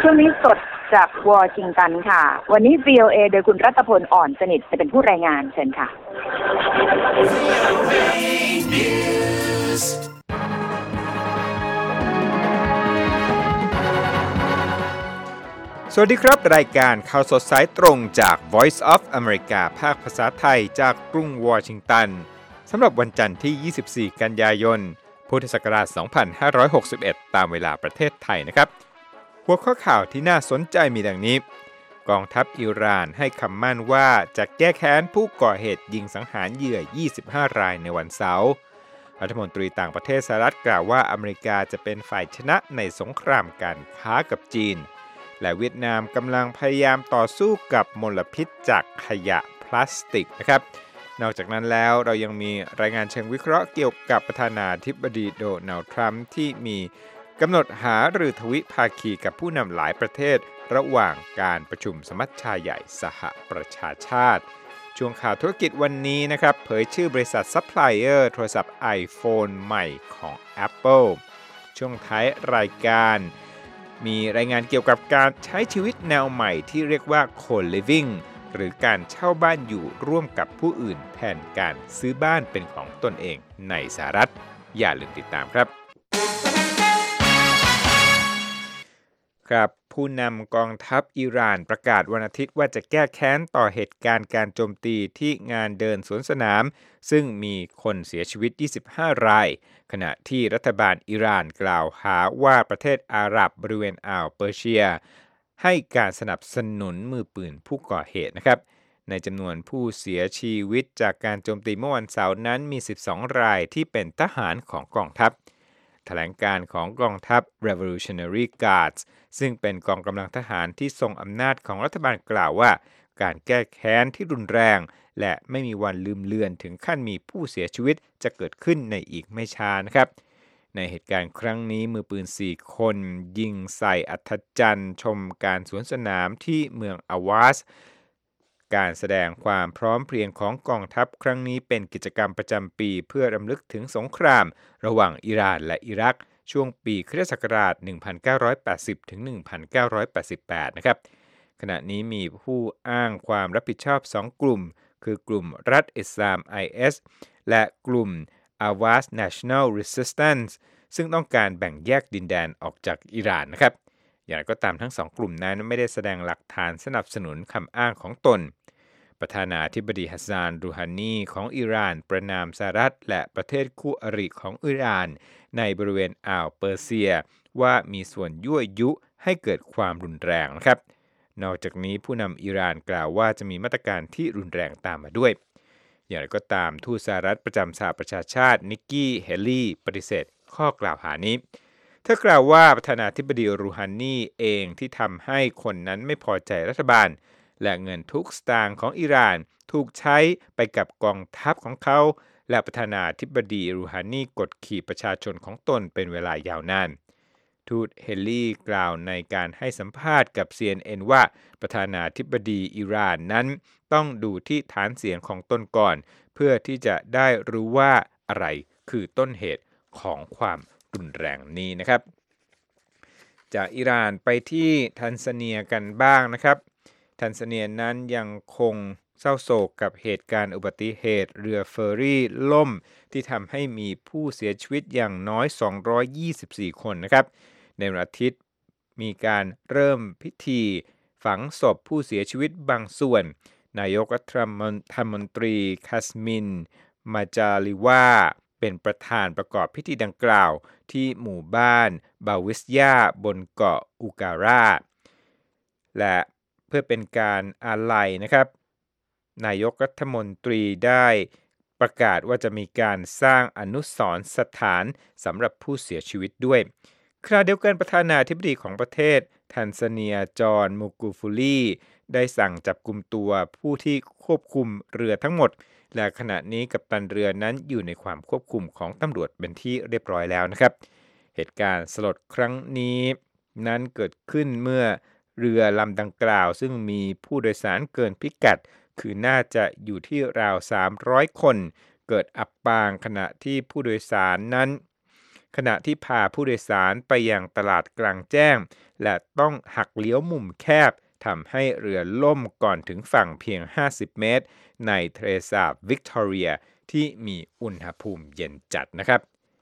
ช่วงนี้สดจากวอชิงตันค่ะวันนี้ VOA โดยคุณรัตพลอ่อนสนิทจะเป็นผู้รายงานเชิญค่ะสวัสดีครับรายการข่าวสดสายตรงจาก Voice of America ภาคภาษาไทยจากกรุงวอชิงตันสำหรับวันจันทร์ที่ 24 กันยายน พุทธศักราช 2561 ตามเวลาประเทศไทยนะครับหัวข้อข่าวที่น่าสนใจมีดังนี้กองทัพอิหร่านให้คำมั่นว่าจะแก้แค้นผู้ก่อเหตุยิงสังหารเหยื่อ 25 รายในวันเสาร์รัฐมนตรีต่างประเทศสหรัฐกล่าวว่าอเมริกาจะเป็นฝ่ายชนะในสงครามการค้ากับจีนและเวียดนามกำลังพยายามต่อสู้กับมลพิษจากขยะพลาสติกนะครับนอกจากนั้นแล้วเรายังมีรายงานเชิงวิเคราะห์เกี่ยวกับประธานาธิบดีโดนัลด์ทรัมป์ที่มีกำหนดหารือทวิภาคีกับผู้นำหลายประเทศระหว่างการประชุมสมัชชาใหญ่สหประชาชาติช่วงข่าวธุรกิจวันนี้นะครับเผยชื่อบริษัทซัพพลายเออร์โทรศัพท์ iPhone ใหม่ของ Apple ช่วงท้ายรายการมีรายงานเกี่ยวกับการใช้ชีวิตแนวใหม่ที่เรียกว่า Co-living หรือการเช่าบ้านอยู่ร่วมกับผู้อื่นแทนการซื้อบ้านเป็นของตนเองในสหรัฐอย่าลืมติดตามครับผู้นำกองทัพอิหร่านประกาศวันอาทิตย์ว่าจะแก้แค้นต่อเหตุการณ์การโจมตีที่งานเดินสวนสนามซึ่งมีคนเสียชีวิต 25 รายขณะที่รัฐบาลอิหร่านกล่าวหาว่าประเทศอาหรับบริเวณอ่าวเปอร์เซียให้การสนับสนุนมือปืนผู้ก่อเหตุนะครับในจำนวนผู้เสียชีวิตจากการโจมตีเมื่อวันเสาร์นั้นมี 12 รายที่เป็นทหารของกองทัพแถลงการของกองทัพ Revolutionary Guards ซึ่งเป็นกองกำลังทหารที่ทรงอำนาจของรัฐบาลกล่าวว่าการแก้แค้นที่รุนแรงและไม่มีวันลืมเลือนถึงขั้นมีผู้เสียชีวิตจะเกิดขึ้นในอีกไม่ช้านะครับในเหตุการณ์ครั้งนี้มือปืน 4 คนยิงใส่อัธจันทร์ชมการสวนสนามที่เมืองอาวาสการแสดงความพร้อมเพรียงของกองทัพครั้งนี้เป็นกิจกรรมประจำปีเพื่อรำลึกถึงสงครามระหว่างอิหร่านและอิรักช่วงปีค.ศ. 1980 ถึง 1988 นะครับขณะนี้มีผู้อ้างความรับผิดชอบ 2 กลุ่มคือกลุ่มรัฐอิสลาม IS และกลุ่ม Awaz National Resistance ซึ่งต้องการแบ่งแยกดินแดนออกจากอิหร่านนะครับอย่างไรก็ตามทั้ง 2 กลุ่มนั้นไม่ได้แสดงหลักฐานสนับสนุนคำอ้างของตนประธานาธิบดีฮัสซาน รูฮานีของอิหร่านประณามสหรัฐและประเทศคู่อริของอิหร่านในบริเวณอ่าวเปอร์เซียว่ามีส่วนยั่วยุให้เกิดความรุนแรงนะครับนอกจากนี้ผู้นำอิหร่านกล่าวว่าจะมีมาตรการที่รุนแรงตามมาด้วยอย่างไรก็ตามทูตสหรัฐประจำสหประชาชาตินิกกี้เฮลี่ปฏิเสธข้อกล่าวหานี้เธอกล่าวว่าประธานาธิบดีรูฮานีเองที่ทำให้คนนั้นไม่พอใจรัฐบาลและเงินทุกสตางค์ของอิหร่านถูกใช้ไปกับกองทัพของเขาและประธานาธิบดีรูฮานีกดขี่ประชาชนของตนเป็นเวลายาวนานทูตเฮลลี่กล่าวในการให้สัมภาษณ์กับ CNN ว่าประธานาธิบดีอิหร่านนั้นต้องดูที่ฐานเสียงของตนก่อนเพื่อที่จะได้รู้ว่าอะไรคือต้นเหตุของความรุนแรงนี้นะครับจากอิหร่านไปที่ทันซาเนียกันบ้างนะครับทันซาเนียนั้นยังคงเศร้าโศกกับเหตุการณ์อุบัติเหตุเรือเฟอร์รี่ล่มที่ทำให้มีผู้เสียชีวิตอย่างน้อย224คนนะครับในวันอาทิตย์มีการเริ่มพิธีฝังศพผู้เสียชีวิตบางส่วนนายกรัฐมนตรีคัสมินมาจาลิวาเป็นประธานประกอบพิธีดังกล่าวที่หมู่บ้านบาวิสยาบนเกาะอุการาและเพื่อเป็นการอาลัยนะครับนายกรัฐมนตรีได้ประกาศว่าจะมีการสร้างอนุสรณ์สถานสำหรับผู้เสียชีวิตด้วยขณะเดียวกันประธานาธิบดีของประเทศทันซาเนียจอห์นมูกูฟูลีได้สั่งจับกุมตัวผู้ที่ควบคุมเรือทั้งหมดและขณะนี้กัปตันเรือนั้นอยู่ในความควบคุมของตำรวจเป็นที่เรียบร้อยแล้วนะครับเหตุการณ์สลดครั้งนี้นั้นเกิดขึ้นเมื่อเรือลำดังกล่าวซึ่งมีผู้โดยสารเกินพิกัดคือน่าจะอยู่ที่ราว300คนเกิดอับปางขณะที่ผู้โดยสารนั้นขณะที่พาผู้โดยสารไปยังตลาดกลางแจ้งและต้องหักเลี้ยวมุมแคบทำให้เรือล่มก่อนถึงฝั่งเพียง 50 เมตรในทะเลสาบวิกตอเรียที่มีอุณหภูมิเย็นจัดนะครับ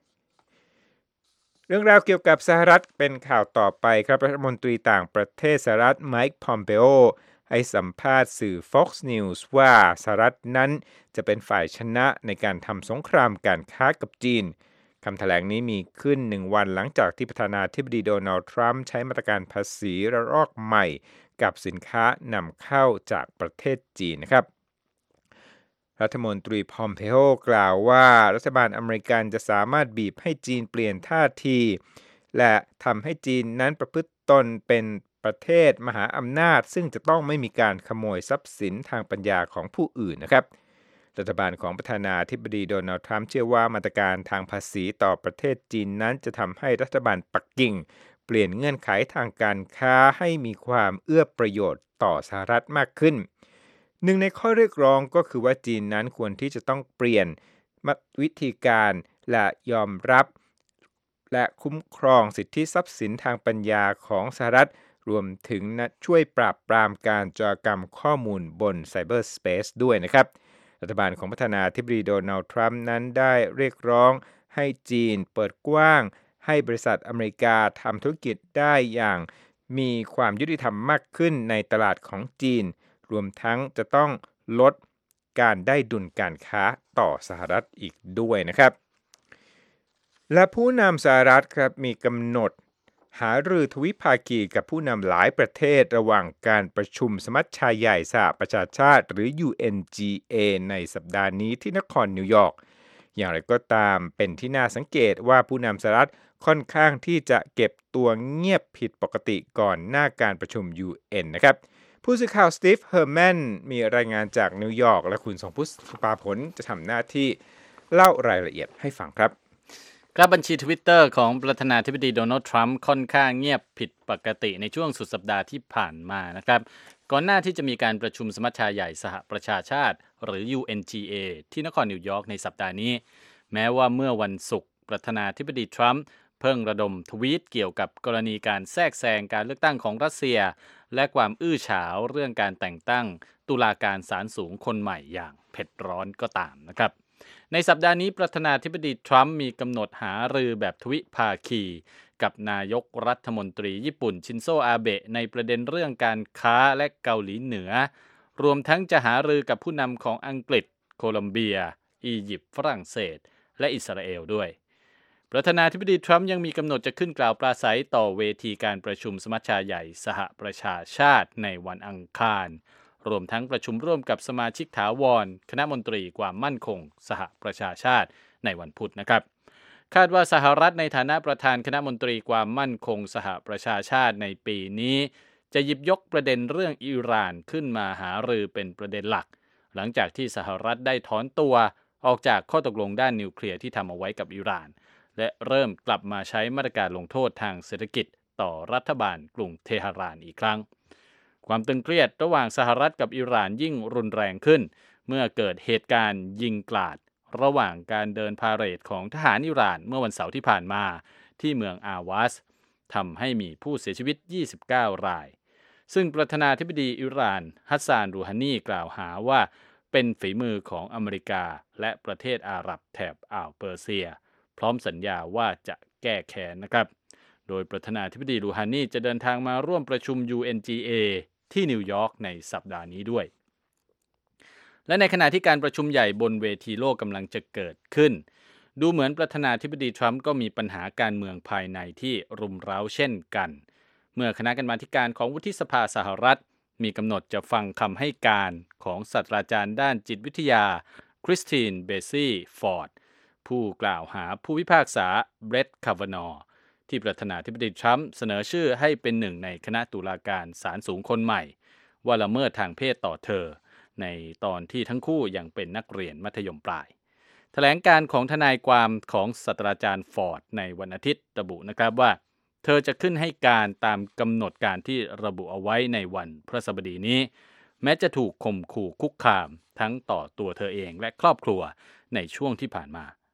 เรื่องราวเกี่ยวกับสหรัฐเป็นข่าวต่อไปครับรัฐมนตรีต่างประเทศสหรัฐไมค์ พอมเปโอให้สัมภาษณ์สื่อ Fox News ว่าสหรัฐนั้นจะเป็นฝ่ายชนะในการทำสงครามการค้ากับจีนคำแถลงนี้มีขึ้น1 วันหลังจากที่ประธานาธิบดีโดนัลด์ทรัมป์ใช้มาตรการภาษีระลอกใหม่กับสินค้านำเข้าจากประเทศจีนนะครับรัฐมนตรีพอมเพโอกล่าวว่ารัฐบาลอเมริกันจะสามารถบีบให้จีนเปลี่ยนท่าทีและทำให้จีนนั้นประพฤติตนเป็นประเทศมหาอำนาจซึ่งจะต้องไม่มีการขโมยทรัพย์สินทางปัญญาของผู้อื่นนะครับรัฐบาลของประธานาธิบดีโดนัลด์ทรัมป์เชื่อว่ามาตรการทางภาษีต่อประเทศจีนนั้นจะทำให้รัฐบาลปักกิ่งเปลี่ยนเงื่อนไขทางการค้าให้มีความเอื้อประโยชน์ต่อสหรัฐมากขึ้นหนึ่งในข้อเรียกร้องก็คือว่าจีนนั้นควรที่จะต้องเปลี่ยนวิธีการและยอมรับและคุ้มครองสิทธิทรัพย์สินทางปัญญาของสหรัฐรวมถึงช่วยปราบปรามการโจรกรรมข้อมูลบนไซเบอร์สเปซด้วยนะครับรัฐบาลของประธานาธิบดีโดนัลด์ทรัมป์นั้นได้เรียกร้องให้จีนเปิดกว้างให้บริษัทอเมริกาทำธุรกิจได้อย่างมีความยุติธรรมมากขึ้นในตลาดของจีนรวมทั้งจะต้องลดการได้ดุลการค้าต่อสหรัฐอีกด้วยนะครับและผู้นำสหรัฐครับมีกำหนดหารือทวิภาคีกับผู้นำหลายประเทศระหว่างการประชุมสมัชชาใหญ่สหประชาชาติหรือ UNGA ในสัปดาห์นี้ที่นครนิวยอร์กอย่างไรก็ตามเป็นที่น่าสังเกตว่าผู้นำสหรัฐค่อนข้างที่จะเก็บตัวเงียบผิดปกติก่อนหน้าการประชุม UN นะครับผู้สื่อข่าวสตีฟ เฮอร์แมนมีรายงานจากนิวยอร์กและคุณสงพุทธสุภาผลจะทำหน้าที่เล่ารายละเอียดให้ฟังครับบัญชี Twitter ของประธานาธิบดีโดนัลด์ทรัมป์ค่อนข้างเงียบผิดปกติในช่วงสุดสัปดาห์ที่ผ่านมานะครับก่อนหน้าที่จะมีการประชุมสมัชชาใหญ่สหประชาชาติหรือ UNGA ที่นครนิวยอร์กในสัปดาห์นี้แม้ว่าเมื่อวันศุกร์ประธานาธิบดีทรัมป์เพิ่งระดมทวีตเกี่ยวกับกรณีการแทรกแซงการเลือกตั้งของรัสเซียและความอื้อฉาวเรื่องการแต่งตั้งตุลาการศาลสูงคนใหม่อย่างเผ็ดร้อนก็ตามนะครับในสัปดาห์นี้ประธานาธิบดีทรัมป์มีกำหนดหารือแบบทวิภาคีกับนายกรัฐมนตรีญี่ปุ่นชินโซอาเบะในประเด็นเรื่องการค้าและเกาหลีเหนือรวมทั้งจะหารือกับผู้นำของอังกฤษโคลอมเบียอียิปต์ฝรั่งเศสและอิสราเอลด้วยประธานาธิบดีทรัมป์ยังมีกำหนดจะขึ้นกล่าวปราศัยต่อเวทีการประชุมสมัชชาใหญ่สหประชาชาติในวันอังคารรวมทั้งประชุมร่วมกับสมาชิกถาวรคณะมนตรีความมั่นคงสหประชาชาติในวันพุธนะครับคาดว่าสหรัฐในฐานะประธานคณะมนตรีความมั่นคงสหประชาชาติในปีนี้จะหยิบยกประเด็นเรื่องอิหร่านขึ้นมาหารือเป็นประเด็นหลักหลังจากที่สหรัฐได้ถอนตัวออกจากข้อตกลงด้านนิวเคลียร์ที่ทำเอาไว้กับอิหร่านและเริ่มกลับมาใช้มาตรการลงโทษทางเศรษฐกิจต่อรัฐบาลกรุงเทหะรานอีกครั้งความตึงเครียดระหว่างสหรัฐกับอิหร่านยิ่งรุนแรงขึ้นเมื่อเกิดเหตุการณ์ยิงกราดระหว่างการเดินพาเหรดของทหารอิหร่านเมื่อวันเสาร์ที่ผ่านมาที่เมืองอาวาสทำให้มีผู้เสียชีวิต29รายซึ่งประธานาธิบดีอิหร่านฮัสซาน รูฮานีกล่าวหาว่าเป็นฝีมือของอเมริกาและประเทศอาหรับแถบอ่าวเปอร์เซียพร้อมสัญญาว่าจะแก้แค้นนะครับโดยประธานาธิบดีรูฮานีจะเดินทางมาร่วมประชุม UNGA ที่นิวยอร์กในสัปดาห์นี้ด้วยและในขณะที่การประชุมใหญ่บนเวทีโลกกำลังจะเกิดขึ้นดูเหมือนประธานาธิบดีทรัมป์ก็มีปัญหาการเมืองภายในที่รุมเร้าเช่นกันเมื่อคณะกรรมาธิการของวุฒิสภาสหรัฐมีกำหนดจะฟังคำให้การของศาสตราจารย์ด้านจิตวิทยาคริสติน เบซี่ฟอร์ดผู้กล่าวหาผู้พิพากษาเบรต คาวานอว์ที่ประธานาธิบดีทรัมป์เสนอชื่อให้เป็นหนึ่งในคณะตุลาการศาลสูงคนใหม่ว่าละเมิดทางเพศต่อเธอในตอนที่ทั้งคู่ยังเป็นนักเรียนมัธยมปลายแถลงการของทนายความของศาสตราจารย์ฟอร์ดในวันอาทิตย์ระบุนะครับว่าเธอจะขึ้นให้การตามกำหนดการที่ระบุเอาไว้ในวันพฤหัสบดีนี้แม้จะถูกข่มขู่คุกคามทั้งต่อตัวเธอเองและครอบครัวในช่วงที่ผ่านมา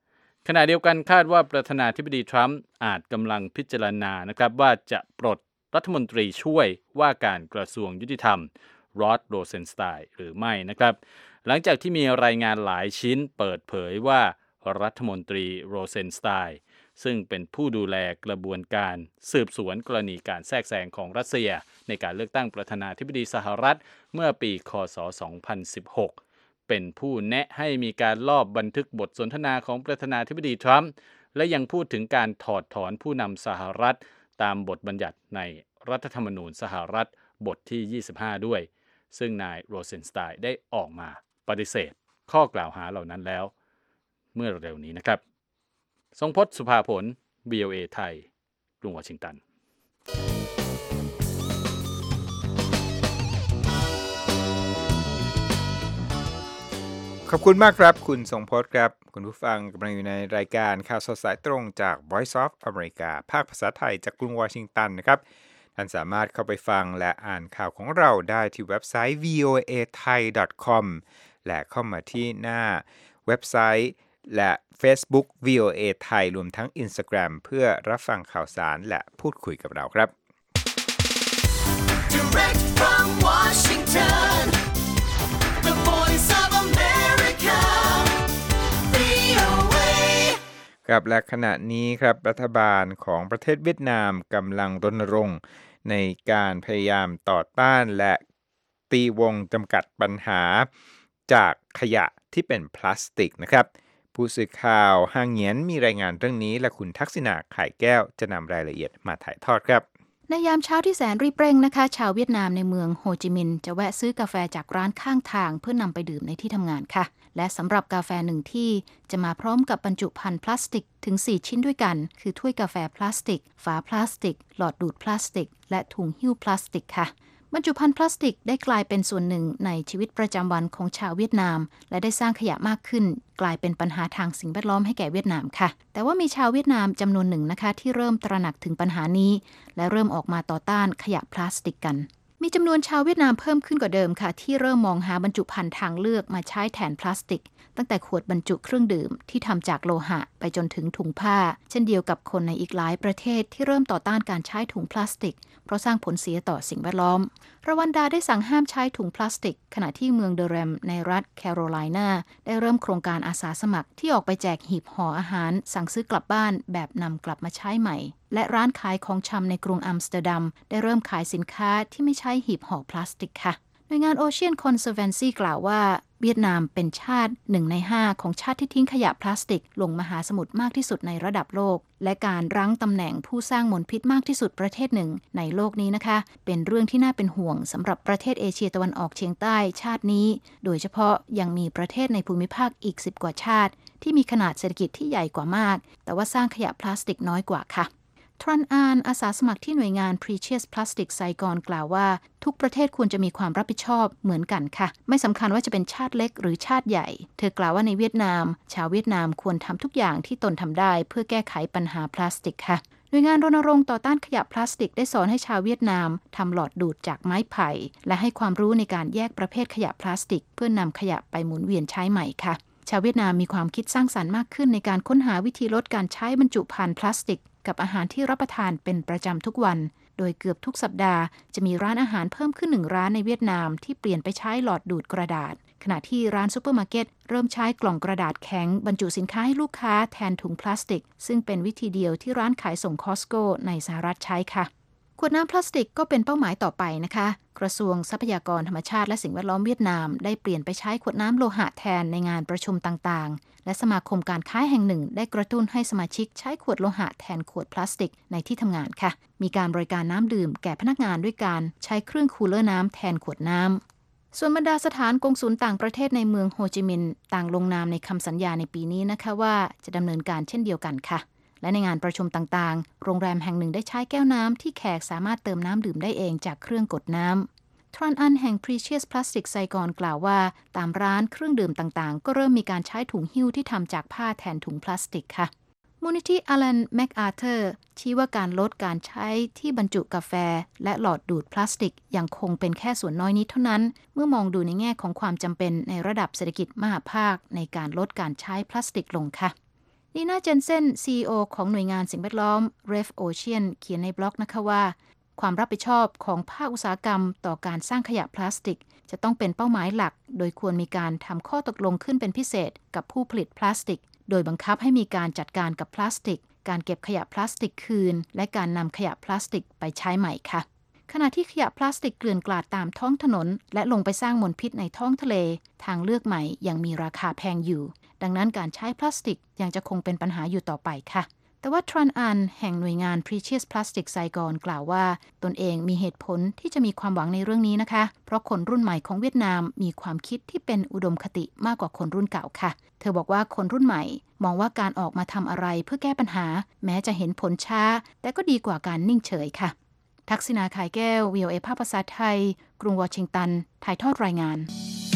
ขณะเดียวกันคาดว่าประธานาธิบดีทรัมป์อาจกำลังพิจารณานะครับว่าจะปลดรัฐมนตรีช่วยว่าการกระทรวงยุติธรรมรอดโรเซนสไตน์หรือไม่นะครับหลังจากที่มีรายงานหลายชิ้นเปิดเผยว่ารัฐมนตรีโรเซนสไตน์ซึ่งเป็นผู้ดูแลกระบวนการสืบสวนกรณีการแทรกแซงของรัสเซียในการเลือกตั้งประธานาธิบดีสหรัฐเมื่อปีค.ศ. 2016เป็นผู้แนะให้มีการลอบบันทึกบทสนทนาของประธานาธิบดีทรัมป์และยังพูดถึงการถอดถอนผู้นำสหรัฐตามบทบัญญัติในรัฐธรรมนูญสหรัฐบทที่25ด้วยซึ่งนายโรเซนสไตน์ได้ออกมาปฏิเสธข้อกล่าวหาเหล่านั้นแล้วเมื่อเร็วนี้นะครับทรงพจน์ สุภาผล VOA ไทยกรุงวอชิงตันขอบคุณมากครับคุณทรงพจน์ครับคุณผู้ฟังกำลังอยู่ในรายการข่าวสดสายตรงจาก Voice of America ภาคภาษาไทยจากกรุงวอชิงตันนะครับท่านสามารถเข้าไปฟังและอ่านข่าวของเราได้ที่เว็บไซต์ voathai.com และเข้ามาที่หน้าเว็บไซต์และ Facebook VOA ไทยรวมทั้ง Instagram เพื่อรับฟังข่าวสารและพูดคุยกับเราครับ Direct from Washington, the voice of America, VOA. ครับและขณะนี้ครับรัฐบาลของประเทศเวียดนามกำลังรณรงค์ในการพยายามต่อต้านและตีวงจำกัดปัญหาจากขยะที่เป็นพลาสติกนะครับผู้สื่อข่าวฮางเงียนมีรายงานเรื่องนี้และคุณทักษิณาไข่แก้วจะนำรายละเอียดมาถ่ายทอดครับในยามเช้าที่แสนรีบเร่งนะคะชาวเวียดนามในเมืองโฮจิมินห์จะแวะซื้อกาแฟจากร้านข้างทางเพื่อนำไปดื่มในที่ทำงานค่ะและสำหรับกาแฟหนึ่งที่จะมาพร้อมกับบรรจุภัณฑ์พลาสติกถึง4ชิ้นด้วยกันคือถ้วยกาแฟพลาสติกฝาพลาสติกหลอดดูดพลาสติกและถุงหิ้วพลาสติกค่ะบรรจุภัณฑ์พลาสติกได้กลายเป็นส่วนหนึ่งในชีวิตประจำวันของชาวเวียดนามและได้สร้างขยะมากขึ้นกลายเป็นปัญหาทางสิ่งแวดล้อมให้แก่เวียดนามค่ะแต่ว่ามีชาวเวียดนามจำนวนหนึ่งนะคะที่เริ่มตระหนักถึงปัญหานี้และเริ่มออกมาต่อต้านขยะพลาสติกกันมีจำนวนชาวเวียดนามเพิ่มขึ้นกว่าเดิมค่ะที่เริ่มมองหาบรรจุภัณฑ์ทางเลือกมาใช้แทนพลาสติกตั้งแต่ขวดบรรจุเครื่องดื่มที่ทำจากโลหะไปจนถึงถุงผ้าเช่นเดียวกับคนในอีกหลายประเทศที่เริ่มต่อต้านการใช้ถุงพลาสติกเพราะสร้างผลเสียต่อสิ่งแวดล้อมรวันดาได้สั่งห้ามใช้ถุงพลาสติกขณะที่เมืองเดอแรมในรัฐแคโรไลนาได้เริ่มโครงการอาสาสมัครที่ออกไปแจกหีบห่ออาหารสั่งซื้อกลับบ้านแบบนำกลับมาใช้ใหม่และร้านขายของชำในกรุงอัมสเตอร์ดัมได้เริ่มขายสินค้าที่ไม่ใช้หีบห่อพลาสติกค่ะหน่วยงาน Ocean Conservancy กล่าวว่าเวียดนามเป็นชาติ1 ใน 5ของชาติที่ทิ้งขยะพลาสติกลงมหาสมุทรมากที่สุดในระดับโลกและการรั้งตำแหน่งผู้สร้างมลพิษมากที่สุดประเทศหนึ่งในโลกนี้นะคะเป็นเรื่องที่น่าเป็นห่วงสำหรับประเทศเอเชียตะวันออกเฉียงใต้ชาตินี้โดยเฉพาะยังมีประเทศในภูมิภาคอีก10 กว่าชาติที่มีขนาดเศรษฐกิจที่ใหญ่กว่ามากแต่ว่าสร้างขยะพลาสติกน้อยกว่าค่ะทรันอานอาสาสมัครที่หน่วยงาน Precious Plastic Saigon กล่าวว่าทุกประเทศควรจะมีความรับผิดชอบเหมือนกันค่ะไม่สำคัญว่าจะเป็นชาติเล็กหรือชาติใหญ่เธอกล่าวว่าในเวียดนามชาวเวียดนามควรทำทุกอย่างที่ตนทำได้เพื่อแก้ไขปัญหาพลาสติกค่ะหน่วยงานรณรงค์ต่อต้านขยะพลาสติกได้สอนให้ชาวเวียดนามทำหลอดดูดจากไม้ไผ่และให้ความรู้ในการแยกประเภทขยะพลาสติกเพื่อนำขยะไปหมุนเวียนใช้ใหม่ค่ะชาวเวียดนามมีความคิดสร้างสรรค์มากขึ้นในการค้นหาวิธีลดการใช้บรรจุภัณฑ์พลาสติกกับอาหารที่รับประทานเป็นประจำทุกวันโดยเกือบทุกสัปดาห์จะมีร้านอาหารเพิ่มขึ้น1 ร้านในเวียดนามที่เปลี่ยนไปใช้หลอดดูดกระดาษขณะที่ร้านซุปเปอร์มาร์เก็ตเริ่มใช้กล่องกระดาษแข็งบรรจุสินค้าให้ลูกค้าแทนถุงพลาสติกซึ่งเป็นวิธีเดียวที่ร้านขายส่ง Costco ในสหรัฐใช้ค่ะขวดน้ำพลาสติกก็เป็นเป้าหมายต่อไปนะคะกระทรวงทรัพยากรธรรมชาติและสิ่งแวดล้อมเวียดนามได้เปลี่ยนไปใช้ขวดน้ำโลหะแทนในงานประชุมต่างๆและสมาคมการค้าแห่งหนึ่งได้กระตุ้นให้สมาชิกใช้ขวดโลหะแทนขวดพลาสติกในที่ทำงานค่ะมีการบริการน้ำดื่มแก่พนักงานด้วยการใช้เครื่องคูลเลอร์น้ำแทนขวดน้ำส่วนบรรดาสถานกงสุลต่างประเทศในเมืองโฮจิมินห์ต่างลงนามในคำสัญญาในปีนี้นะคะว่าจะดำเนินการเช่นเดียวกันค่ะและในงานประชุมต่างๆโรงแรมแห่งหนึ่งได้ใช้แก้วน้ำที่แขกสามารถเติมน้ำดื่มได้เองจากเครื่องกดน้ำทรันอันแห่ง Precious Plastic Saigon กล่าวว่าตามร้านเครื่องดื่มต่างๆก็เริ่มมีการใช้ถุงหิ้วที่ทำจากผ้าแทนถุงพลาสติกค่ะมูลนิธิอลันแมคอาร์เธอร์ชี้ว่าการลดการใช้ที่บรรจุกาแฟและหลอดดูดพลาสติกยังคงเป็นแค่ส่วนน้อยนิดเท่านั้นเมื่อมองดูในแง่ของความจำเป็นในระดับเศรษฐกิจมหาภาคในการลดการใช้พลาสติกลงค่ะนีน่าเจนเซน CEO ของหน่วยงานสิ่งแวดล้อม Rev Ocean เขียนในบล็อกนะคะว่าความรับผิดชอบของภาคอุตสาหกรรมต่อการสร้างขยะพลาสติกจะต้องเป็นเป้าหมายหลักโดยควรมีการทำข้อตกลงขึ้นเป็นพิเศษกับผู้ผลิตพลาสติกโดยบังคับให้มีการจัดการกับพลาสติกการเก็บขยะพลาสติกคืนและการนำขยะพลาสติกไปใช้ใหม่ค่ะขณะที่ขยะพลาสติกเกลื่อนกลาดตามท้องถนนและลงไปสร้างมลพิษในท้องทะเลทางเลือกใหม่ยังมีราคาแพงอยู่ดังนั้นการใช้พลาสติกยังจะคงเป็นปัญหาอยู่ต่อไปค่ะแต่ว่าทรันอันแห่งหน่วยงาน Precious Plastic Saigon กล่าวว่าตนเองมีเหตุผลที่จะมีความหวังในเรื่องนี้นะคะเพราะคนรุ่นใหม่ของเวียดนามมีความคิดที่เป็นอุดมคติมากกว่าคนรุ่นเก่าค่ะเธอบอกว่าคนรุ่นใหม่มองว่าการออกมาทำอะไรเพื่อแก้ปัญหาแม้จะเห็นผลช้าแต่ก็ดีกว่าการนิ่งเฉยค่ะทักษิณา ขายแก้ว VOA ภาคภาษาไทยกรุงวอชิงตันถ่ายทอดรายงาน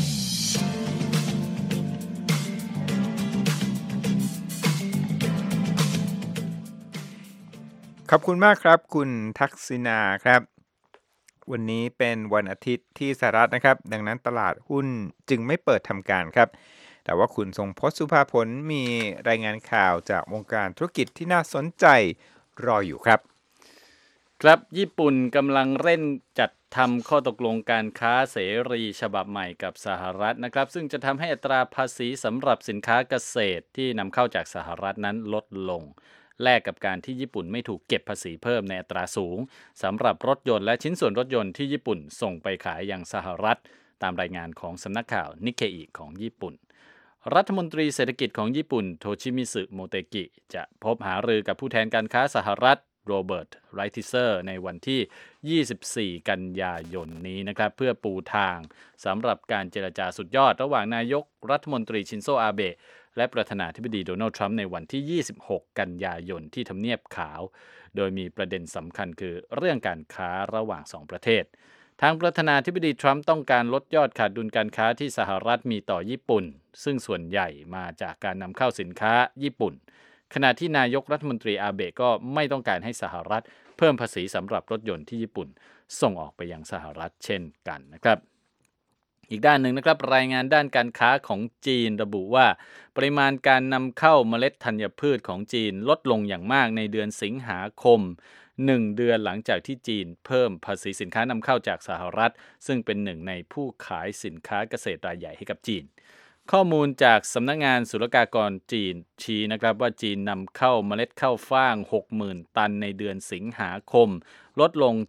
ขอบคุณมากครับคุณทักษิณาครับวันนี้เป็นวันอาทิตย์ที่สหรัฐนะครับดังนั้นตลาดหุ้นจึงไม่เปิดทำการครับแต่ว่าคุณทรงพจน์สุภาผลมีรายงานข่าวจากวงการธุรกิจที่น่าสนใจรออยู่ครับครับญี่ปุ่นกำลังเร่งจัดทำข้อตกลงการค้าเสรีฉบับใหม่กับสหรัฐนะครับซึ่งจะทำให้อัตราภาษีสำหรับสินค้าเกษตรที่นำเข้าจากสหรัฐนั้นลดลงแลกกับการที่ญี่ปุ่นไม่ถูกเก็บภาษีเพิ่มในอัตราสูงสำหรับรถยนต์และชิ้นส่วนรถยนต์ที่ญี่ปุ่นส่งไปขายยังสหรัฐตามรายงานของสำนักข่าวนิเคอิของญี่ปุ่นรัฐมนตรีเศรษฐกิจของญี่ปุ่นโทชิมิสึโมเตกิจะพบหารือกับผู้แทนการค้าสหรัฐโรเบิร์ตไรทิเซอร์ในวันที่24กันยายนนี้นะครับเพื่อปูทางสำหรับการเจรจาสุดยอดระหว่างนายกรัฐมนตรีชินโซอาเบะและประธานาธิบดีโดนัลด์ทรัมป์ในวันที่26กันยายนที่ทำเนียบขาวโดยมีประเด็นสำคัญคือเรื่องการค้าระหว่าง2ประเทศทางประธานาธิบดีทรัมป์ต้องการลดยอดขาดดุลการค้าที่สหรัฐมีต่อญี่ปุ่นซึ่งส่วนใหญ่มาจากการนำเข้าสินค้าญี่ปุ่นขณะที่นายกรัฐมนตรีอาเบะก็ไม่ต้องการให้สหรัฐเพิ่มภาษีสำหรับรถยนต์ที่ญี่ปุ่นส่งออกไปยังสหรัฐเช่นกันนะครับอีกด้านหนึ่งนะครับรายงานด้านการค้าของจีนระบุว่าปริมาณการนำเข้าเมล็ดธัญพืชของจีนลดลงอย่างมากในเดือนสิงหาคม1 เดือนหลังจากที่จีนเพิ่มภาษีสินค้านำเข้าจากสหรัฐซึ่งเป็นหนึ่งในผู้ขายสินค้าเกษตรรายใหญ่ให้กับจีนข้อมูลจากสำนักงานศุลกากรจีนชี้นะครับว่าจีนนำเข้าเมล็ดข้าวฟ่าง 60,000 ตันในเดือนสิงหาคมลดลง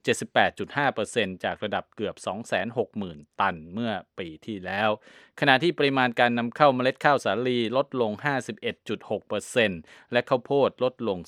78.5% จากระดับเกือบ 260,000 ตันเมื่อปีที่แล้วขณะที่ปริมาณการนำเข้าเมล็ดข้าวสาลีลดลง 51.6% และข้าวโพดลดลง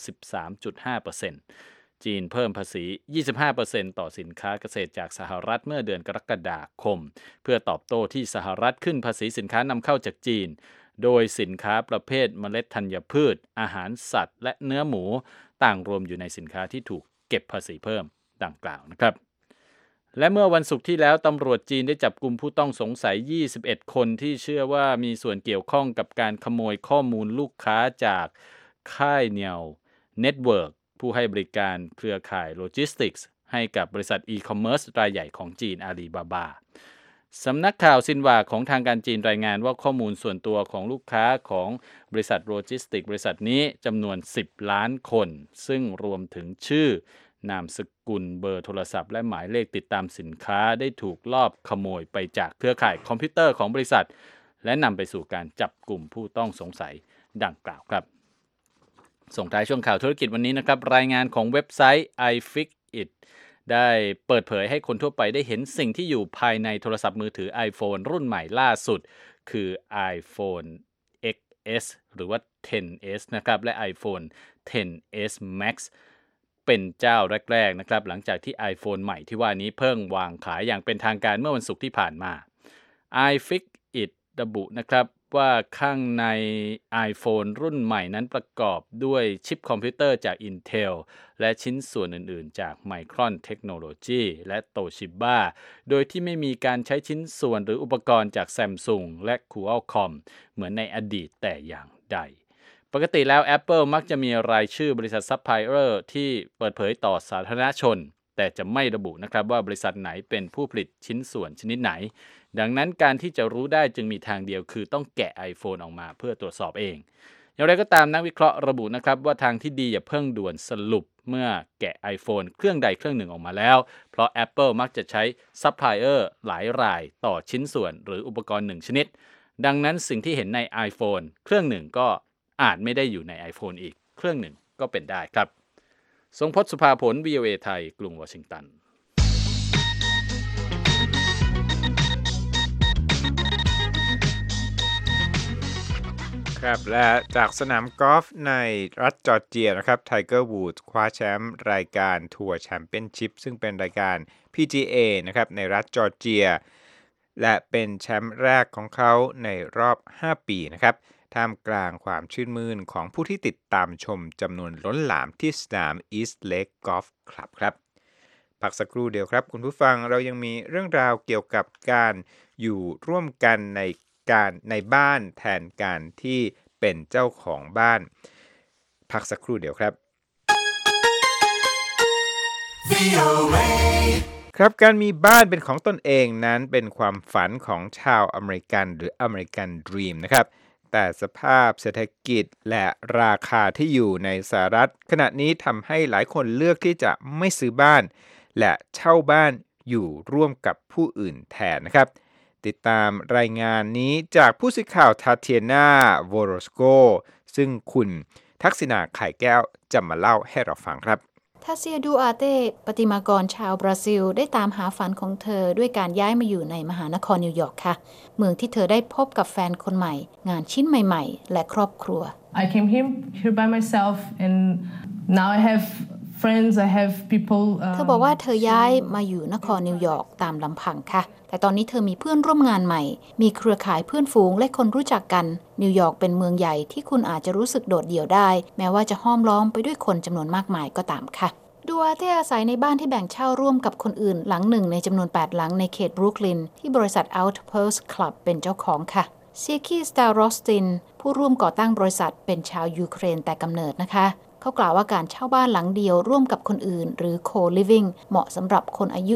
13.5%จีนเพิ่มภาษี 25% ต่อสินค้าเกษตรจากสหรัฐเมื่อเดือนกรกฎาคมเพื่อตอบโต้ที่สหรัฐขึ้นภาษีสินค้านำเข้าจากจีนโดยสินค้าประเภทเมล็ดธัญพืชอาหารสัตว์และเนื้อหมูต่างรวมอยู่ในสินค้าที่ถูกเก็บภาษีเพิ่มดังกล่าวนะครับและเมื่อวันศุกร์ที่แล้วตำรวจจีนได้จับกุมผู้ต้องสงสัย21คนที่เชื่อว่ามีส่วนเกี่ยวข้องกับการขโมยข้อมูลลูกค้าจากค่ายเนียวเน็ตเวิร์กผู้ให้บริการเครือข่ายโลจิสติกส์ให้กับบริษัทอีคอมเมิร์ซรายใหญ่ของจีนอาลีบาบาสำนักข่าวซินหวาของทางการจีนรายงานว่าข้อมูลส่วนตัวของลูกค้าของบริษัทโลจิสติกส์บริษัทนี้จำนวน10 ล้านคนซึ่งรวมถึงชื่อนามสกุลเบอร์โทรศัพท์และหมายเลขติดตามสินค้าได้ถูกลอบขโมยไปจากเครือข่ายคอมพิวเตอร์ของบริษัทและนำไปสู่การจับกลุ่มผู้ต้องสงสัยดังกล่าวครับส่งท้ายช่วงข่าวธุรกิจวันนี้นะครับรายงานของเว็บไซต์ iFixit ได้เปิดเผยให้คนทั่วไปได้เห็นสิ่งที่อยู่ภายในโทรศัพท์มือถือ iPhone รุ่นใหม่ล่าสุดคือ iPhone XS หรือว่า 10s นะครับและ iPhone 10s Max เป็นเจ้าแรกๆนะครับหลังจากที่ iPhone ใหม่ที่ว่านี้เพิ่งวางขายอย่างเป็นทางการเมื่อวันศุกร์ที่ผ่านมา iFixit ระบุนะครับว่าข้างใน iPhone รุ่นใหม่นั้นประกอบด้วยชิปคอมพิวเตอร์จาก Intel และชิ้นส่วนอื่นๆจาก Micron Technology และ Toshiba โดยที่ไม่มีการใช้ชิ้นส่วนหรืออุปกรณ์จาก Samsung และ Qualcomm เหมือนในอดีตแต่อย่างใดปกติแล้ว Apple มักจะมีรายชื่อบริษัทซัพพลายเออร์ที่เปิดเผยต่อสาธารณชนแต่จะไม่ระบุนะครับว่าบริษัทไหนเป็นผู้ผลิตชิ้นส่วนชนิดไหนดังนั้นการที่จะรู้ได้จึงมีทางเดียวคือต้องแกะ iPhone ออกมาเพื่อตรวจสอบเองอย่างไรก็ตามนักวิเคราะห์ระบุนะครับว่าทางที่ดีอย่าเพิ่งด่วนสรุปเมื่อแกะ iPhone เครื่องใดเครื่องหนึ่งออกมาแล้วเพราะ Apple มักจะใช้ซัพพลายเออร์หลายรายต่อชิ้นส่วนหรืออุปกรณ์1ชนิดดังนั้นสิ่งที่เห็นใน iPhone เครื่องหนึ่งก็อาจไม่ได้อยู่ใน iPhone อีกเครื่องหนึ่งก็เป็นได้ครับทรงพจน์สุภาผล VOA ไทยกรุงวอชิงตันครับและจากสนามกอล์ฟในรัฐจอร์เจียนะครับไทเกอร์วูดส์คว้าแชมป์รายการทัวร์แชมเปี้ยนชิพซึ่งเป็นรายการ PGA นะครับในรัฐจอร์เจียและเป็นแชมป์แรกของเขาในรอบ5ปีนะครับท่ามกลางความชื่นมื่นของผู้ที่ติดตามชมจำนวนล้นหลามที่สนาม East Lake Golf Club ครับพักสักครู่เดียวครับคุณผู้ฟังเรายังมีเรื่องราวเกี่ยวกับการอยู่ร่วมกันในบ้านแทนการที่เป็นเจ้าของบ้านพักสักครู่เดียวครับครับการมีบ้านเป็นของตนเองนั้นเป็นความฝันของชาวอเมริกันหรือ American Dream นะครับแต่สภาพเศรษฐกิจและราคาที่อยู่ในสหรัฐขณะนี้ทำให้หลายคนเลือกที่จะไม่ซื้อบ้านและเช่าบ้านอยู่ร่วมกับผู้อื่นแทนนะครับติดตามรายงานนี้จากผู้สื่อข่าวทาเทียนาวอโรสโกซึ่งคุณทักษิณาไข่แก้วจะมาเล่าให้เราฟังครับทาเซียดูอาเต้ประติมากรชาวบราซิลได้ตามหาฝันของเธอด้วยการย้ายมาอยู่ในมหานครนิวยอร์กค่ะเมืองที่เธอได้พบกับแฟนคนใหม่งานชิ้นใหม่ๆและครอบครัว I came here by myself and now I have friends I have people เธอบอกว่าเธอย้ายมาอยู่นครนิวยอร์กตามลำพังค่ะแต่ตอนนี้เธอมีเพื่อนร่วมงานใหม่มีเครือข่ายเพื่อนฝูงและคนรู้จักกันนิวยอร์กเป็นเมืองใหญ่ที่คุณอาจจะรู้สึกโดดเดี่ยวได้แม้ว่าจะห้อมล้อมไปด้วยคนจำนวนมากมายก็ตามค่ะดูอาเต้อาศัยในบ้านที่แบ่งเช่าร่วมกับคนอื่นหลังหนึ่งในจำนวน8หลังในเขตบรุกลินที่บริษัท Outpost Club เป็นเจ้าของค่ะเซียคีสตาร์รอสตินผู้ร่วมก่อตั้งบริษัทเป็นชาวยูเครนแต่กำเนิดนะคะเขากล่าวว่าการเช่าบ้านหลังเดียวร่วมกับคนอื่นหรือ co-living เหมาะสำหรับคนอายุ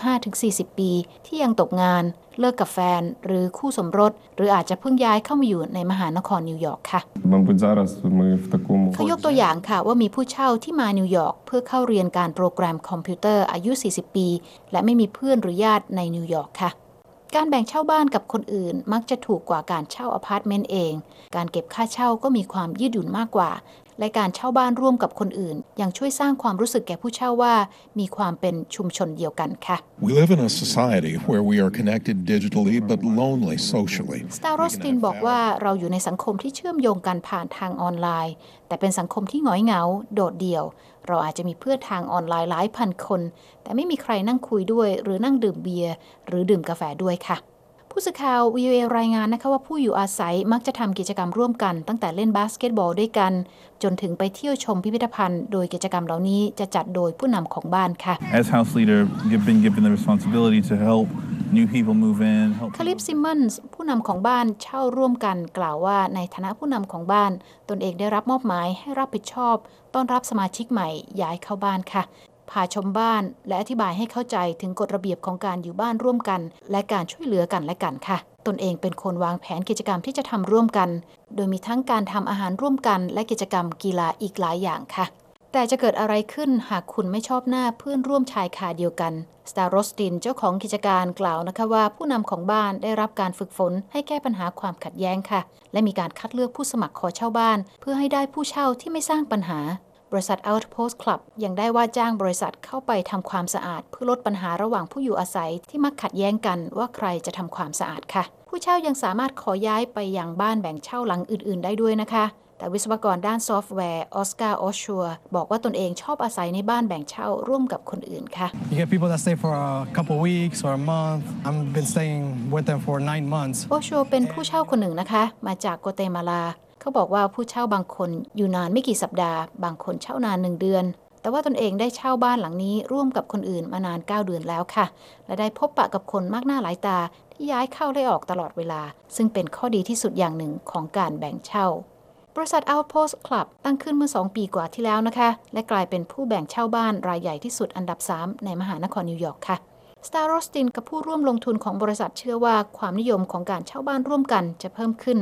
25-40 ปีที่ยังตกงานเลิกกับแฟนหรือคู่สมรสหรืออาจจะเพิ่งย้ายเข้ามาอยู่ในมหานครนิวยอร์กค่ะเขายกตัวอย่างค่ะว่ามีผู้เช่าที่มานิวยอร์กเพื่อเข้าเรียนการโปรแกรมคอมพิวเตอร์อายุ 40 ปีและไม่มีเพื่อนหรือญาติในนิวยอร์กค่ะการแบ่งเช่าบ้านกับคนอื่นมักจะถูกกว่าการเช่าอพาร์ตเมนต์เองการเก็บค่าเช่าก็มีความยืดหยุ่นมากกว่าและการเช่าบ้านร่วมกับคนอื่นยังช่วยสร้างความรู้สึกแก่ผู้เช่าว่ามีความเป็นชุมชนเดียวกันค่ะ We live in a society where we are connected digitally but lonely socially. Starostin บอกว่าเราอยู่ในสังคมที่เชื่อมโยงกันผ่านทางออนไลน์แต่เป็นสังคมที่หงอยเหงาโดดเดี่ยวเราอาจจะมีเพื่อนทางออนไลน์หลายพันคนแต่ไม่มีใครนั่งคุยด้วยหรือนั่งดื่มเบียร์หรือดื่มกาแฟด้วยค่ะผู้สื่อข่าว VOA รายงานนะคะว่าผู้อยู่อาศัยมักจะทำกิจกรรมร่วมกันตั้งแต่เล่นบาสเกตบอลด้วยกันจนถึงไปเที่ยวชมพิพิธภัณฑ์โดยกิจกรรมเหล่านี้จะจัดโดยผู้นำของบ้านค่ะ As house leader, you've been given the responsibility to help new people move in. คาลิปซิมมอนส์ผู้นำของบ้านเช่าร่วมกันกล่าวว่าในฐานะผู้นำของบ้านตนเองได้รับมอบหมายให้รับผิดชอบต้อนรับสมาชิกใหม่ย้ายเข้าบ้านค่ะพาชมบ้านและอธิบายให้เข้าใจถึงกฎระเบียบของการอยู่บ้านร่วมกันและการช่วยเหลือกันและกันค่ะตนเองเป็นคนวางแผนกิจกรรมที่จะทำร่วมกันโดยมีทั้งการทำอาหารร่วมกันและกิจกรรมกีฬาอีกหลายอย่างค่ะแต่จะเกิดอะไรขึ้นหากคุณไม่ชอบหน้าเพื่อนร่วมชายคาเดียวกันสตาร์รอสตินเจ้าของกิจการกล่าวนะคะว่าผู้นำของบ้านได้รับการฝึกฝนให้แก้ปัญหาความขัดแย้งค่ะและมีการคัดเลือกผู้สมัครขอเช่าบ้านเพื่อให้ได้ผู้เช่าที่ไม่สร้างปัญหาบริษัท Outpost Club ยังได้ว่าจ้างบริษัทเข้าไปทำความสะอาดเพื่อลดปัญหาระหว่างผู้อยู่อาศัยที่มักขัดแย้งกันว่าใครจะทำความสะอาดค่ะผู้เช่ายังสามารถขอย้ายไปยังบ้านแบ่งเช่าหลังอื่นๆได้ด้วยนะคะแต่วิศวกรด้านซอฟต์แวร์ออสการ์ออชชัวร์บอกว่าตนเองชอบอาศัยในบ้านแบ่งเช่าร่วมกับคนอื่นค่ะ You get people that stay for a couple weeks or a month. I've been staying with them for 9 months. โอชัวเป็นผู้เช่าคนหนึ่งนะคะมาจากโกเตมาลาเขาบอกว่าผู้เช่าบางคนอยู่นานไม่กี่สัปดาห์บางคนเช่านาน1 เดือนแต่ว่าตนเองได้เช่าบ้านหลังนี้ร่วมกับคนอื่นมานาน9 เดือนแล้วค่ะและได้พบปะกับคนมากหน้าหลายตาที่ย้ายเข้าและออกตลอดเวลาซึ่งเป็นข้อดีที่สุดอย่างหนึ่งของการแบ่งเช่าบริษัท Outpost Club ตั้งขึ้นเมื่อ2 ปีกว่าที่แล้วนะคะและกลายเป็นผู้แบ่งเช่าบ้านรายใหญ่ที่สุดอันดับ3ในมหานครนิวยอร์กค่ะสตาร์รอสตินกับผู้ร่วมลงทุนของบริษัทเชื่อว่าความนิยมของการเช่าบ้านร่วมกันจะเพิ่มขึ้น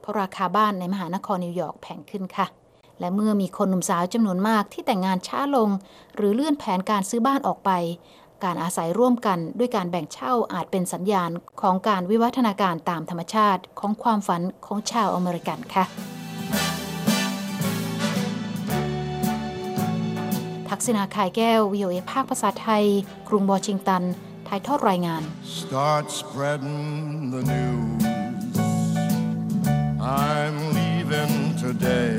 เพราะราคาบ้านในมหานครนิวยอร์กแพงขึ้นค่ะและเมื่อมีคนหนุ่มสาวจำนวนมากที่แต่งงานช้าลงหรือเลื่อนแผนการซื้อบ้านออกไปการอาศัยร่วมกันด้วยการแบ่งเช่าอาจเป็นสัญญาณของการวิวัฒนาการตามธรรมชาติของความฝันของชาวอเมริกันค่ะทักษิณาคายแก้ว VOA ภาคภาษาไทยกรุงวอชิงตันถ่ายทอดรายงาน Start spreading the news. I'm leaving today.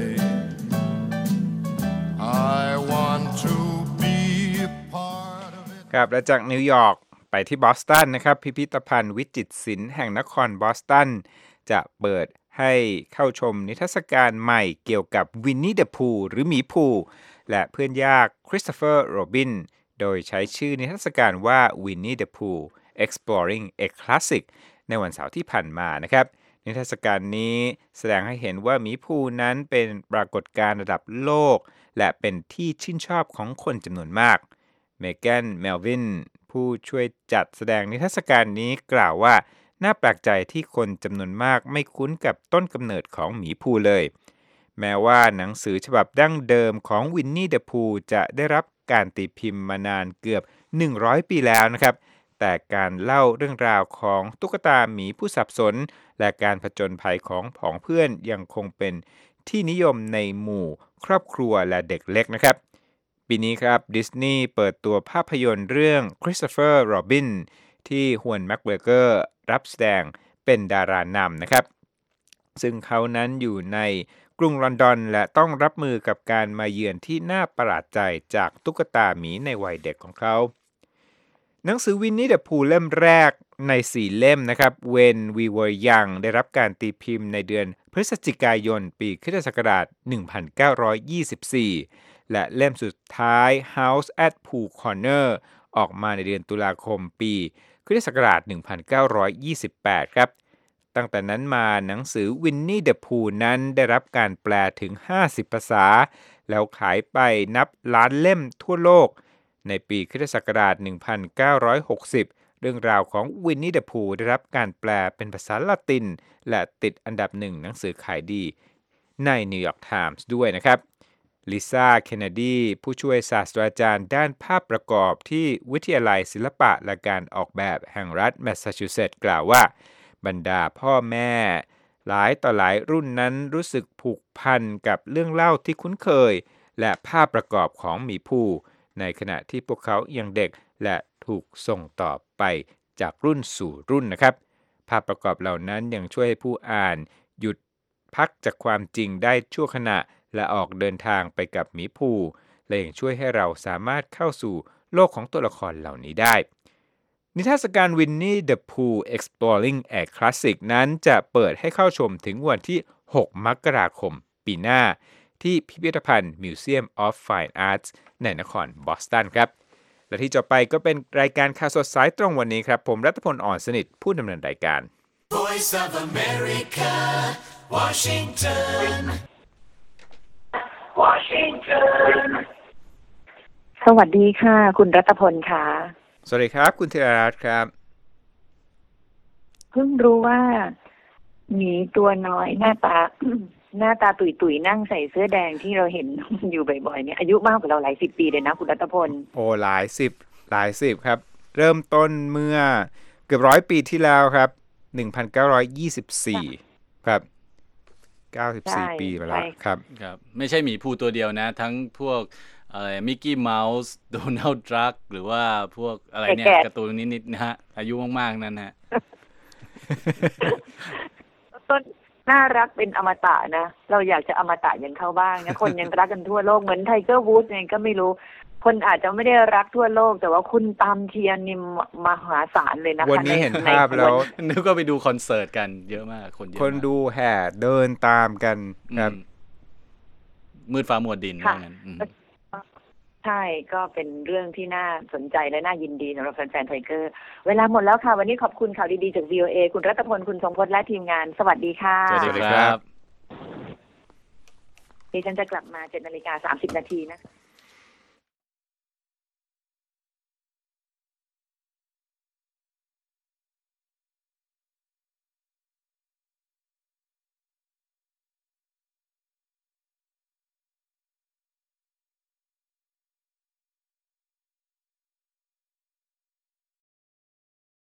I want to be a part of it. ครับและจากนิวยอร์กไปที่บอสตันนะครับพิพิธภัณฑ์วิจิตรศิลป์แห่งนครบอสตันจะเปิดให้เข้าชมนิทรรศการใหม่เกี่ยวกับวินนี่เดอะพูหรือหมีภูและเพื่อนยากคริสโตเฟอร์โรบินโดยใช้ชื่อนิทรรศการว่า Winnie the Pooh Exploring a Classic ในวันเสาร์ที่ผ่านมานะครับนิทรรศการนี้แสดงให้เห็นว่าหมีภูนั้นเป็นปรากฏการณ์ระดับโลกและเป็นที่ชื่นชอบของคนจำนวนมากเมแกนเมลวินผู้ช่วยจัดแสดงนิทรรศการนี้กล่าวว่าน่าแปลกใจที่คนจำนวนมากไม่คุ้นกับต้นกำเนิดของหมีภูเลยแม้ว่าหนังสือฉบับดั้งเดิมของวินนี่เดอะพูจะได้รับการตีพิมพ์มานานเกือบ100 ปีแล้วนะครับแต่การเล่าเรื่องราวของตุ๊กตาหมีผู้สับสนและการผจญภัยของผองเพื่อนยังคงเป็นที่นิยมในหมู่ครอบครัวและเด็กเล็กนะครับปีนี้ครับดิสนีย์เปิดตัวภาพยนตร์เรื่องคริสโตเฟอร์โรบินที่ฮวนแม็กเบเกอร์รับแสดงเป็นดารานำนะครับซึ่งเขานั้นอยู่ในกรุงลอนดอนและต้องรับมือกับการมาเยือนที่น่าประหลาดใจจากตุ๊กตาหมีในวัยเด็กของเขาหนังสือวินนี่เดอะพูเล่มแรกใน4เล่มนะครับ When We Were Young ได้รับการตีพิมพ์ในเดือนพฤศจิกายนปีค.ศ. 1924และเล่มสุดท้าย House at Pooh Corner ออกมาในเดือนตุลาคมปีค.ศ. 1928ครับตั้งแต่นั้นมาหนังสือ Winnie the Pooh นั้นได้รับการแปลถึง50ภาษาแล้วขายไปนับล้านเล่มทั่วโลกในปีค.ศ. 1960เรื่องราวของ Winnie the Pooh ได้รับการแปลเป็นภาษาละตินและติดอันดับ1หนังสือขายดีใน New York Times ด้วยนะครับลิซ่าเคนเนดีผู้ช่วยศาสตราจารย์ด้านภาพประกอบที่วิทยาลัยศิลปะและการออกแบบแห่งรัฐแมสซาชูเซตส์กล่าวว่าบรรดาพ่อแม่หลายต่อหลายรุ่นนั้นรู้สึกผูกพันกับเรื่องเล่าที่คุ้นเคยและภาพประกอบของหมีภูในขณะที่พวกเขายังเด็กและถูกส่งต่อไปจากรุ่นสู่รุ่นนะครับภาพประกอบเหล่านั้นยังช่วยให้ผู้อ่านหยุดพักจากความจริงได้ชั่วขณะและออกเดินทางไปกับหมีภูและยังช่วยให้เราสามารถเข้าสู่โลกของตัวละครเหล่านี้ได้นิทรรศการ Winnie the Pooh Exploring a Classic นั้นจะเปิดให้เข้าชมถึงวันที่6มกราคมปีหน้าที่พิพิธภัณฑ์ Museum of Fine Arts ในนครบอสตันครับและที่จบไปก็เป็นรายการข่าวสดสายตรงวันนี้ครับผมรัตพล อ่อนสนิทผู้ดำเนินรายการ Voice of America, Washington. สวัสดีค่ะคุณรัตพลค่ะสวัสดีครับคุณธีรรัตน์ครับเพิ่งรู้ว่าหมีตัวน้อยหน้าตาตุ๋ยๆนั่งใส่เสื้อแดงที่เราเห็นอยู่บ่อยๆเนี่ยอายุมากกว่าเราหลายสิบปีเลยนะคุณรัตพลโอ้หลายสิบครับเริ่มต้นเมื่อเกือบ100 ปีที่แล้วครับ1924ครับ94 ปีมาแล้วครับไม่ใช่หมีภูตัวเดียวนะทั้งพวกมิกกี้เมาส์โดนัลด์ดักหรือว่าพวกอะไรเนี่ยการ์ตูนนิดๆนะฮะอายุมากๆนั้นฮะต้นน่ารักเป็นอมตะนะเราอยากจะอมตะอย่างเขาบ้างนะคนยังรักกันทั่วโลกเหมือนไทเกอร์วูดส์ไงก็ไม่รู้คนอาจจะไม่ได้รักทั่วโลกแต่ว่าคุณตามเชียร์นี่มหาศาลเลยนะคะวันนี้เห็นภาพแล้วนึกว่าไปดูคอนเสิร์ตกันเยอะมากคนดูแห่เดินตามกันครับมืดฟ้ามัวดินว่างั้นใช่ก็เป็นเรื่องที่น่าสนใจและน่ายินดีสำหรับแฟนๆไทเกอร์เวลาหมดแล้วค่ะวันนี้ขอบคุณข่าวดีๆจาก VOA คุณรัตพลคุณทรงพจน์และทีมงานสวัสดีค่ะสวัสดีครับดิฉันจะกลับมา 7:30 นาทีนะคะ